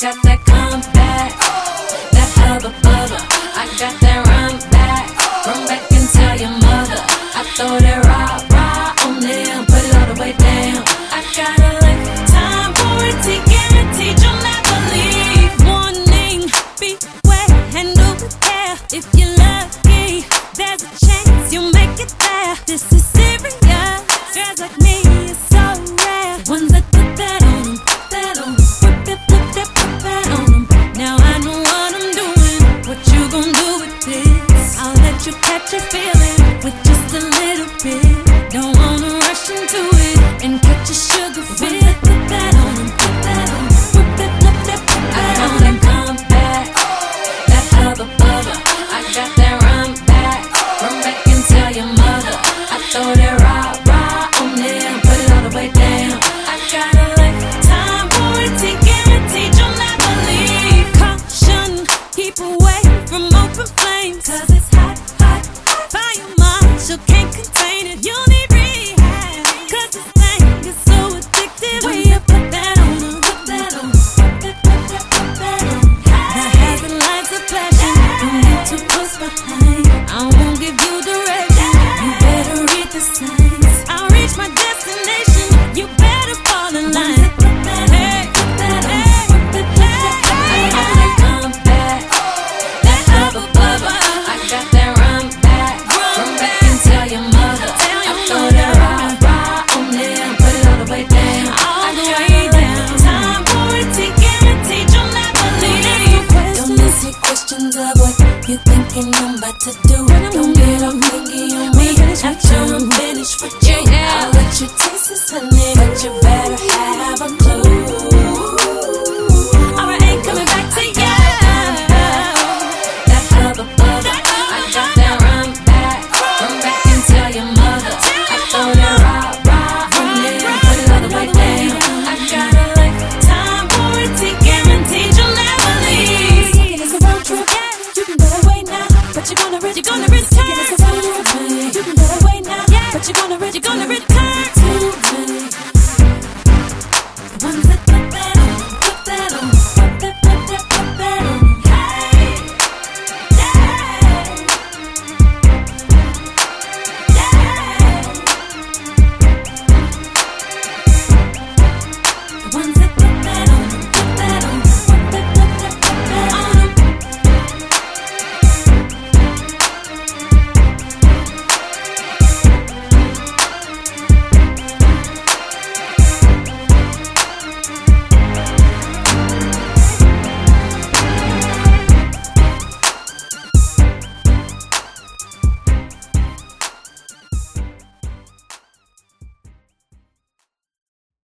got that comeback, that hubba bubba. I got that run back and tell your mother. I throw that rah on them, put it all the way down. I got a lifetime warranty, guaranteed you'll never leave. Warning, beware, handle with care. If you're lucky, there's a chance you'll make it there. This is serious. Girls like me are so rare. Ones that put that on them, put that on them. Put that on them. Now I know what I'm doing. What you gon' do with this? I'll let you catch a feeling with just a little bit. Don't wanna rush into it and catch a sugar fit. Put that on them, put that on them. Put that on them. Come back, that hubba bubba. I got that run back and tell your mother. I throw that rah on them, put it all the way down. I got a lifetime warranty, guaranteed you'll never leave. Caution, keep away from open flames, 'cause it's hot. Fire marshal can't contain it. You need rehab, 'cause this thing is so addictive. When you put that on them, put that on them. Put that on them. The hazard lights of flashing, don't need to push behind. I won't give you direction, you better read the signs. I'll reach my destination, you better fall in line. Hey, come back, that hubba bubba. I got that run back and tell your mother. I throw that rah on them, put it all the way down. All the way down. Time warranty, guaranteed you'll never leave. Don't ask me questions of what you thinking I'm about to do. Don't get all clingy on me after I'm finished with